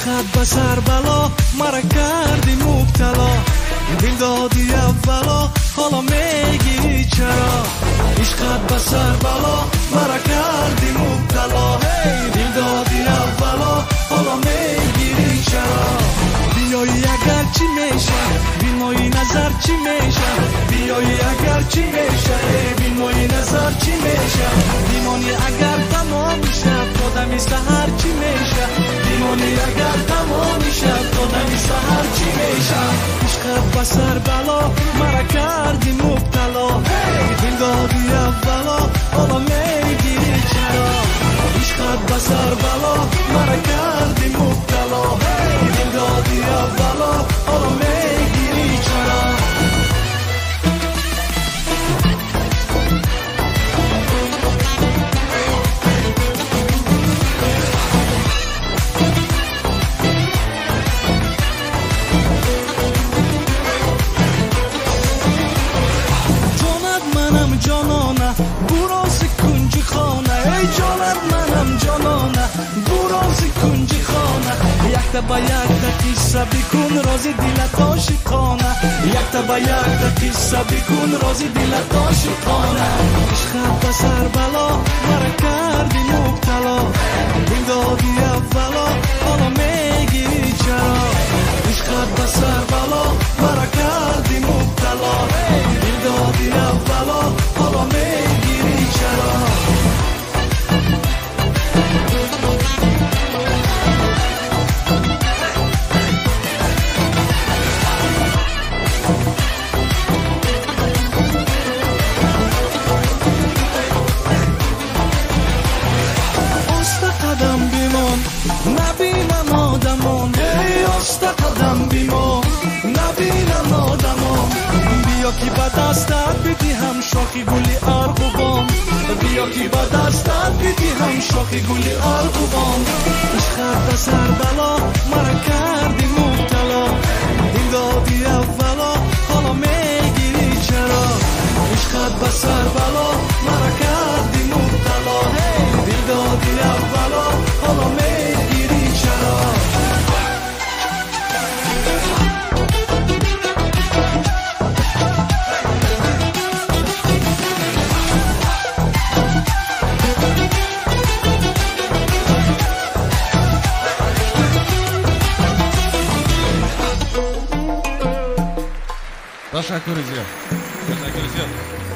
عشقت به سر بلا مرا کردی مبتلا دل دادی اولا حالا میگی چرا عشقت به سر بلا مرا کردی مبتلا دل دادی اولا حالا میگی چرا بیایی اگر چی میشه بیمایی نظر چی میشه بیایی اگر چی میشه بیمایی نظر چی میشه بیمانی اگر تمام میشه تا دمی سحر چی میشه بیمانی اگر تمام میشه تا دمی سحر چی میشه عشقت به سر بلا مرا کردی مبتلا دل دادی اولا حالا میگیری چرا عشقت به سر بلا مرا کردی مبتلا دل دادی اولا حالا میگیری چرا جانانه براز کنج خانه ای جانت منم جانانه براز کنج خانه یک تا با یک تا قصه بکن راز دلت عاشقانه یک تا با یک تا قصه بکن راز دلت عاشقانه عشقت به سر بلا مرا کردی مبتلا دل دادی اولا حالا میگیری چرا عشقت به سر بلا مرا کردی مبتلا دل دادی اولا حالا میگیری چرا آسته قدم بیمان نبینم آدمان ای آسته قدم بیمان نبینم آدمان بیا که به دستت بدهم شاخی گلی ارغوان بیا که به دستت بدهم شاخی گلی ارغوان عشقت به سر بلا مرا کردی مبتلا دل دادی اولا حالا میگیری چرا عشقت به سر بلا مرا کردی مبتلا دل دادی اولا حالا میگیری چرا Teşekkür ediyorum.